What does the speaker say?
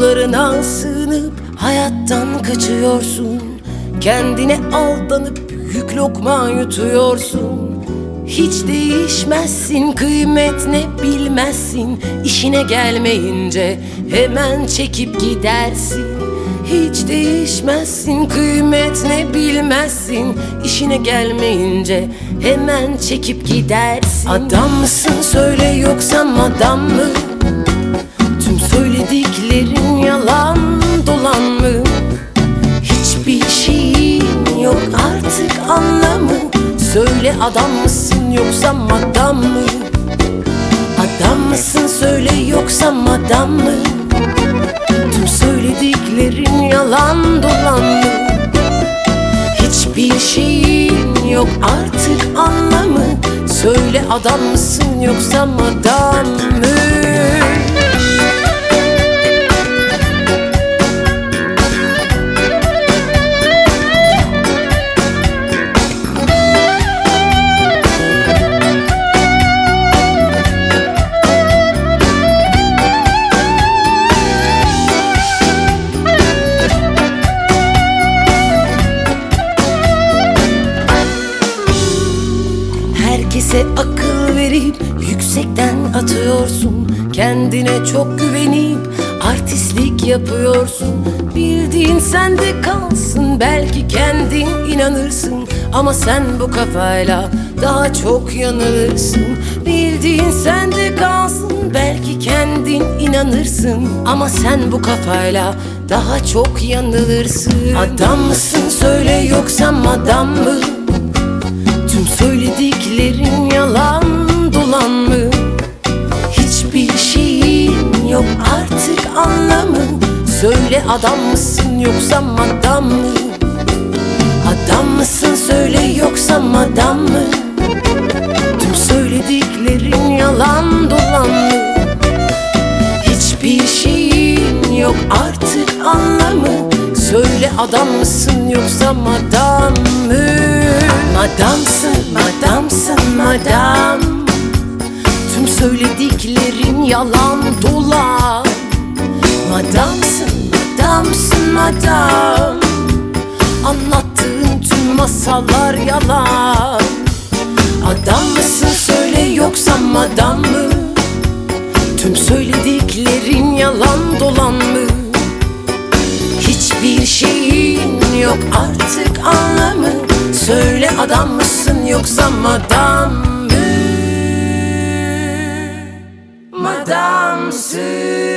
Duvarlarına sığınıp hayattan kaçıyorsun. Kendine aldanıp büyük lokma yutuyorsun. Hiç değişmezsin, kıymet ne bilmezsin. İşine gelmeyince hemen çekip gidersin. Hiç değişmezsin, kıymet ne bilmezsin. İşine gelmeyince hemen çekip gidersin. Adam mısın söyle, yoksa madam mı? Tüm söylediklerin yalan dolan mı? Hiçbir şeyin yok artık anlamı. Söyle, adam mısın yoksa madam mı? Adam mısın söyle, yoksa madam mı? Tüm söylediklerin yalan dolan mı? Hiçbir şeyin yok artık anlamı. Söyle, adam mısın yoksa madam mı? Herkese akıl verip yüksekten atıyorsun. Kendine çok güvenip artistlik yapıyorsun. Bildiğin sende kalsın, belki kendin inanırsın. Ama sen bu kafayla daha çok yanılırsın. Bildiğin sende kalsın, belki kendin inanırsın. Ama sen bu kafayla daha çok yanılırsın. Adam mısın söyle, yoksa madam mı? Tüm söylediklerin yalan dolan mı? Hiçbir şeyin yok artık anlamı. Söyle, adam mısın yoksa madam mı? Adam mısın söyle, yoksa madam mı? Tüm söylediklerin yalan dolan mı? Hiçbir şeyin yok artık anlamı. Söyle, adam mısın yoksa madam mı? Madamsın, madamsın, madam. Tüm söylediklerin yalan dolan. Madamsın, madamsın, madam. Anlattığın tüm masallar yalan. Adam mısın söyle, yoksa madam mı? Tüm söylediklerin yalan dolan mı? Hiçbir şeyin yok artık anlamı. Söyle, adam mısın yoksa madam mı? Madamsın.